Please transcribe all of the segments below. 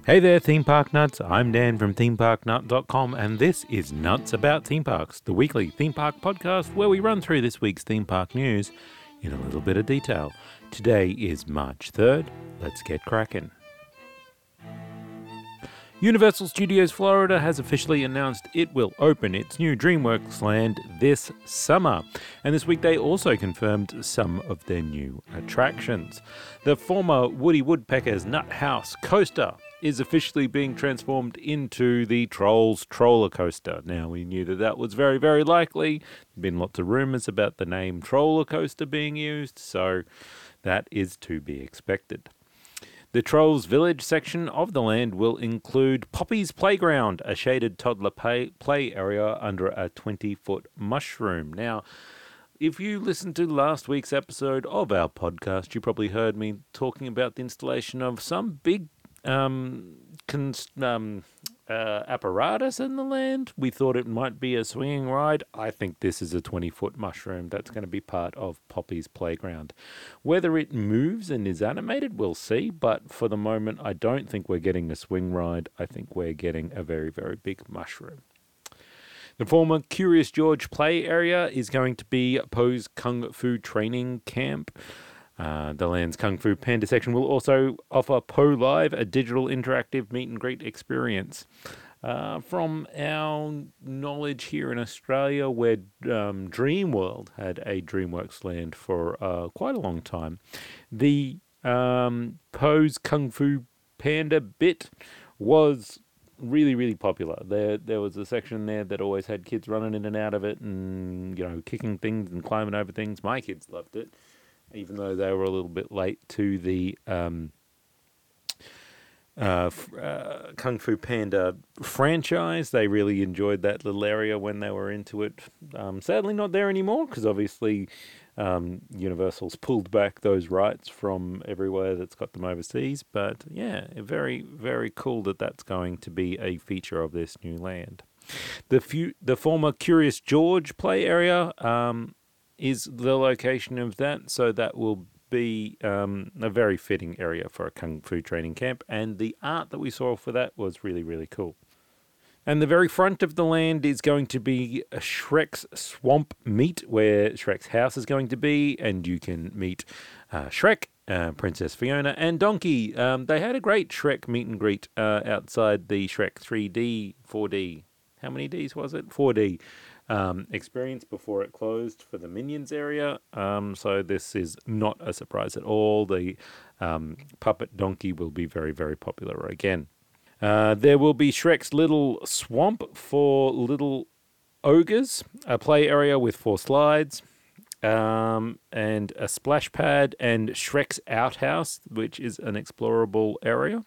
Hey there, theme park nuts. I'm Dan from themeparknut.com, and this is Nuts About Theme Parks, the weekly theme park podcast where we run through this week's theme park news in a little bit of detail. Today is March 3rd. Let's get cracking. Universal Studios Florida has officially announced it will open its new DreamWorks land this summer. And this week they also confirmed some of their new attractions. The former Woody Woodpecker's Nut House coaster is officially being transformed into the Trolls Troller Coaster. Now, we knew that was very, very likely. There have been lots of rumours about the name Troller Coaster being used, so that is to be expected. The Trolls Village section of the land will include Poppy's Playground, a shaded toddler play area under a 20-foot mushroom. Now, if you listened to last week's episode of our podcast, you probably heard me talking about the installation of some big apparatus in the land. We thought it might be a swinging ride. I think this is a 20-foot mushroom that's going to be part of Poppy's Playground. Whether it moves and is animated, we'll see, but for the moment, I don't think we're getting a swing ride. I think we're getting a very, very big mushroom. The former Curious George play area is going to be Po's Kung Fu training camp. The land's Kung Fu Panda section will also offer Po Live, a digital interactive meet and greet experience. From our knowledge here in Australia, where Dreamworld had a DreamWorks land for quite a long time, the Po's Kung Fu Panda bit was really, really popular. There was a section there that always had kids running in and out of it and, kicking things and climbing over things. My kids loved it. Even though they were a little bit late to the Kung Fu Panda franchise, they really enjoyed that little area when they were into it. Sadly not there anymore, because obviously Universal's pulled back those rights from everywhere that's got them overseas. But yeah, very, very cool that that's going to be a feature of this new land. The former Curious George play area is the location of that, so that will be a very fitting area for a Kung Fu training camp, and the art that we saw for that was really, really cool. And the very front of the land is going to be Shrek's Swamp Meet, where Shrek's house is going to be, and you can meet Shrek, Princess Fiona, and Donkey. They had a great Shrek meet and greet outside the Shrek 3D, 4D, how many Ds was it? 4D. Experience before it closed for the Minions area. So this is not a surprise at all. The puppet donkey will be very, very popular again. There will be Shrek's Little Swamp for little ogres, a play area with 4 slides, and a splash pad, and Shrek's Outhouse, which is an explorable area.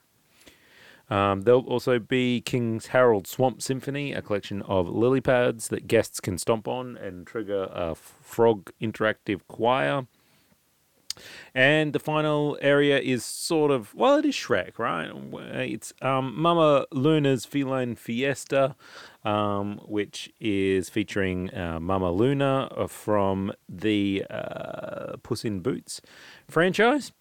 There'll also be King Harold's Swamp Symphony, a collection of lily pads that guests can stomp on and trigger a frog interactive choir. And the final area is it is Shrek, right? It's Mama Luna's Feline Fiesta, which is featuring Mama Luna from the Puss in Boots franchise.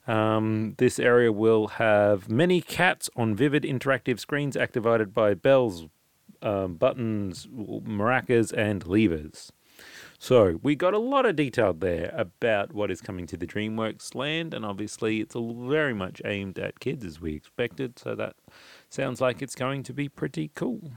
This area will have many cats on vivid interactive screens activated by bells, buttons, maracas, and levers. So we got a lot of detail there about what is coming to the DreamWorks land, and obviously it's very much aimed at kids as we expected, so that sounds like it's going to be pretty cool.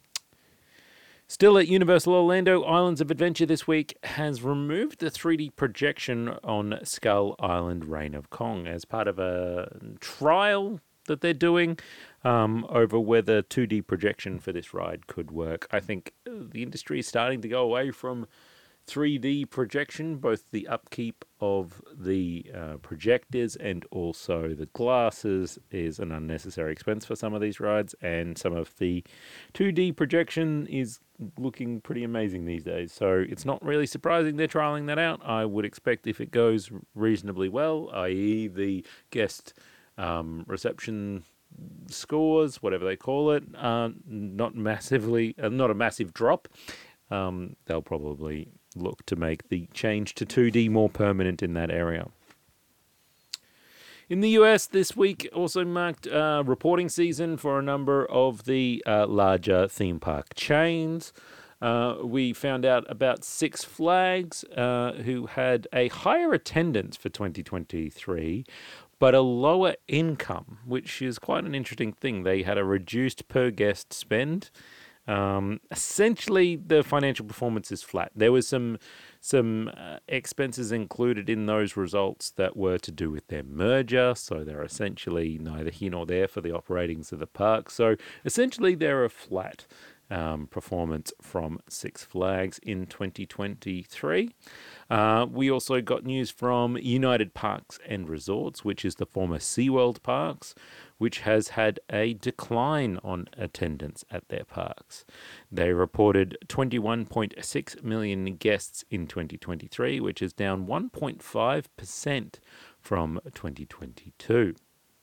Still at Universal Orlando, Islands of Adventure this week has removed the 3D projection on Skull Island Reign of Kong as part of a trial that they're doing over whether 2D projection for this ride could work. I think the industry is starting to go away from 3D projection, both the upkeep of the projectors and also the glasses is an unnecessary expense for some of these rides, and some of the 2D projection is looking pretty amazing these days. So it's not really surprising they're trialing that out. I would expect if it goes reasonably well, i.e. the guest reception scores, whatever they call it, not a massive drop, they'll probably look to make the change to 2D more permanent in that area. In the US, this week also marked reporting season for a number of the larger theme park chains. We found out about Six Flags, who had a higher attendance for 2023, but a lower income, which is quite an interesting thing. They had a reduced per guest spend. Essentially, the financial performance is flat. There was some expenses included in those results that were to do with their merger, so they're essentially neither here nor there for the operatings of the park. So essentially, they're a flat performance from Six Flags in 2023. We also got news from United Parks and Resorts, which is the former SeaWorld Parks, which has had a decline on attendance at their parks. They reported 21.6 million guests in 2023, which is down 1.5% from 2022.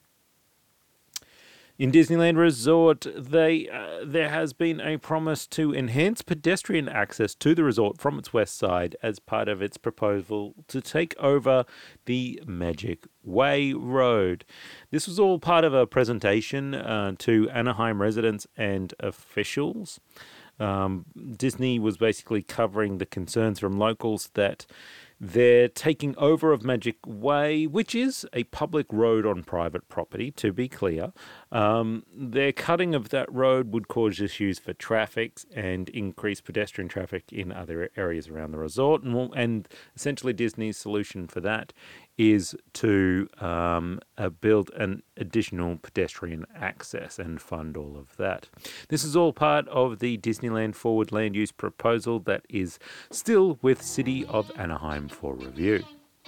In Disneyland Resort, there has been a promise to enhance pedestrian access to the resort from its west side as part of its proposal to take over the Magic Way Road. This was all part of a presentation to Anaheim residents and officials. Disney was basically covering the concerns from locals that they're taking over of Magic Way, which is a public road on private property, to be clear. Their cutting of that road would cause issues for traffic and increase pedestrian traffic in other areas around the resort. And essentially Disney's solution for that is to build an additional pedestrian access and fund all of that. This is all part of the Disneyland Forward Land Use proposal that is still with City of Anaheim for review.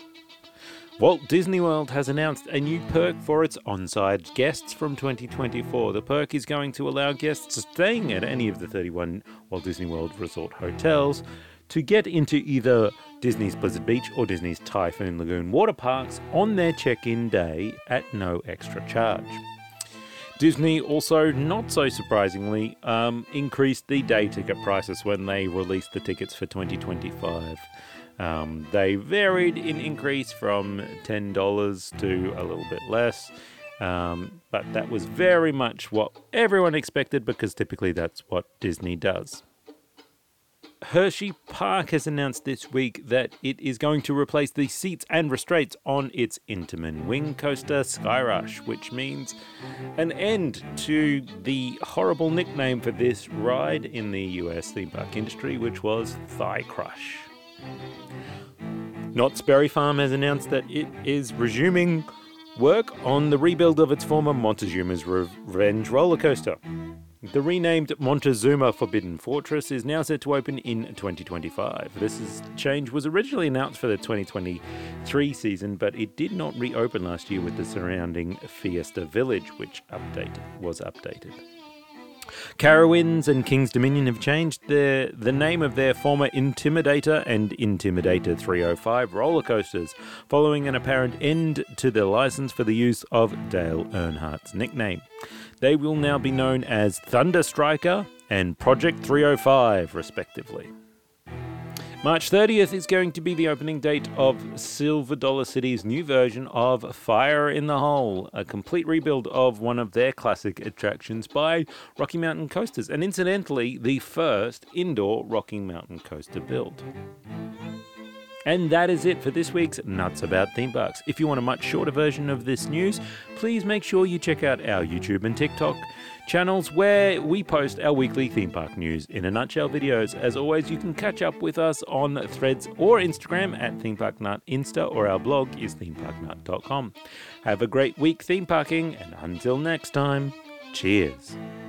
Walt Disney World has announced a new perk for its on-site guests from 2024. The perk is going to allow guests staying at any of the 31 Walt Disney World Resort hotels to get into either Disney's Blizzard Beach or Disney's Typhoon Lagoon water parks on their check-in day at no extra charge. Disney also, not so surprisingly, increased the day ticket prices when they released the tickets for 2025. They varied in increase from $10 to a little bit less, but that was very much what everyone expected because typically that's what Disney does. Hershey Park has announced this week that it is going to replace the seats and restraints on its Intamin wing coaster Skyrush, which means an end to the horrible nickname for this ride in the US theme park industry, which was Thigh Crush. Knott's Berry Farm has announced that it is resuming work on the rebuild of its former Montezuma's Revenge roller coaster. The renamed Montezuma Forbidden Fortress is now set to open in 2025. This change was originally announced for the 2023 season, but it did not reopen last year with the surrounding Fiesta Village, which was updated. Carowinds and King's Dominion have changed the name of their former Intimidator and Intimidator 305 roller coasters, following an apparent end to their license for the use of Dale Earnhardt's nickname. They will now be known as Thunder Striker and Project 305, respectively. March 30th is going to be the opening date of Silver Dollar City's new version of Fire in the Hole, a complete rebuild of one of their classic attractions by Rocky Mountain Coasters, and incidentally, the first indoor Rocky Mountain Coaster build. And that is it for this week's Nuts About Theme Parks. If you want a much shorter version of this news, please make sure you check out our YouTube and TikTok channels where we post our weekly theme park news in a nutshell videos. As always, you can catch up with us on Threads or Instagram at Theme Park Nut Insta, or our blog is themeparknut.com. Have a great week theme parking, and until next time, cheers.